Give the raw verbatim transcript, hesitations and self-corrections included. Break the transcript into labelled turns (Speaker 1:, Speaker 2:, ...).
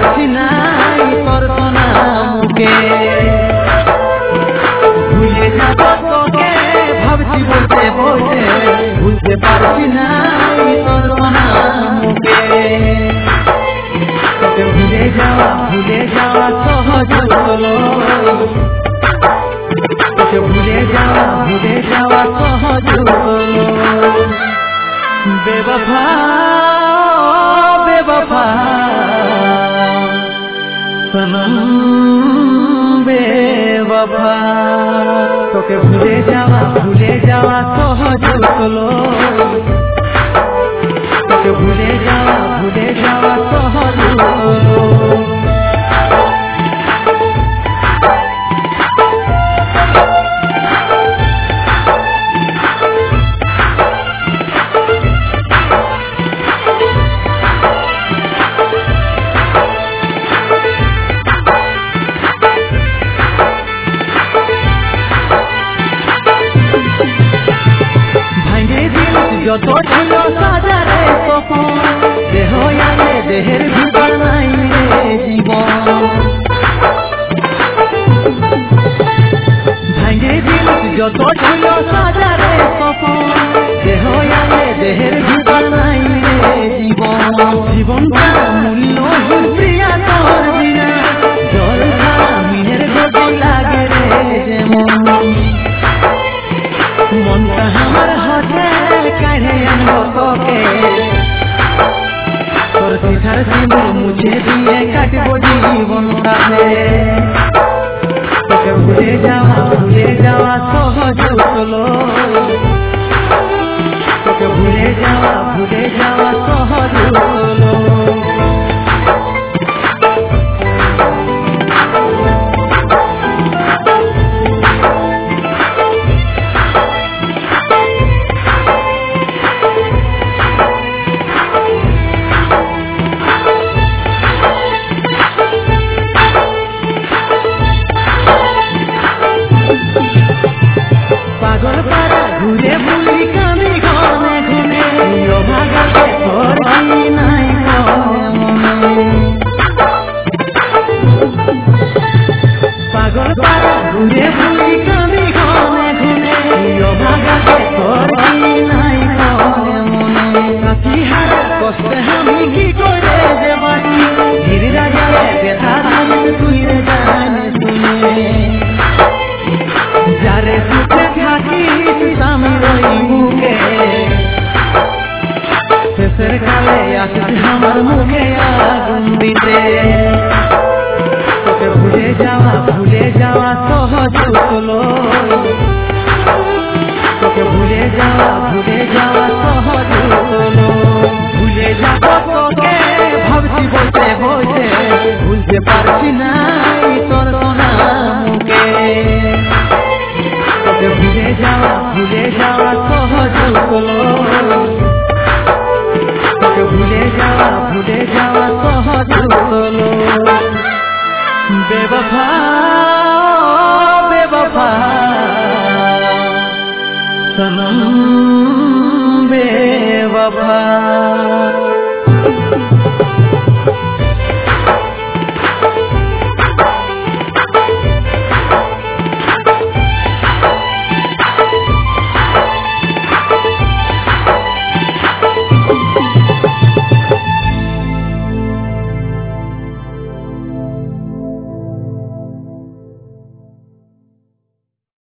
Speaker 1: পারছি না তোর সোনা মুখে ভুলে যাব তোকে ভাবছি বলতে বলতে ভুলতে পারছি না তোর সোনা মুখে তোকে ভুলে যাওয়া ভুলে যাওয়া সহজ হলো তোকে ভুলে যাওয়া ভুলে যাওয়া সহজ হলো बेवफा बेवफा सनम बेवफा तोके भूले जावा भूले जावा सहज हलो तोके भूले जावा भूले जावा सहज हलो যত ছিল সাজারে তখন দেহ আলে দেহের ভিতর নাই রে জীবন ভাঙে দিল যত ছিল সাজারে তখন দেহ আলে দেহের ভিতর নাই রে জীবন জীবনটা মূল্য প্রিয়া তোর বিনা জল ছাড়া মিনের গতি লাগে রে যেমন মনটা আমার হাতে কাঢ়ে আনবো তোকে তোর শিখার সিঁদুর মুছে দিয়ে কাটবো জীবনটাকে তোকে ভুলে যাওয়া ভুলে যাওয়া সহজ হলো তোকে ভুলে যাওয়া ভুলে যাওয়া সহজ হলো পাগল পাড়া ঘুরে বুলি কামি ঘনে ঘনে ভাগাতে তোর কি নাই পাগল পাড়া ঘুরে বুলি কামি ঘনে ঘনে ভাগাতে তোর কি নাই মনে সাথী হারা কষ্টে আমি কি করে যে বাঁচি ধীর রাজারে ব্যথা তুই রে জানে শুনে যারে সুখে থাকি আমি রই মুখে শেষের কালে আসিস আমার মুখে আগুন দিতে তোকে ভুলে যাওয়া ভুলে যাওয়া সহজ হলো তোকে ভুলে যাওয়া ভুলে যাওয়া সহজ হলো ভুলে যাব তোকে ভাবছি বলতে বলতে ভুলতে পারছি না তোর সোনা মুখে তোকে ভুলে যাওয়া ভুলে যাওয়া সহজ হলো তোকে ভুলে যাওয়া ভুলে যাওয়া সহজ হলো বেবফা বেবফা সনম বেবফা।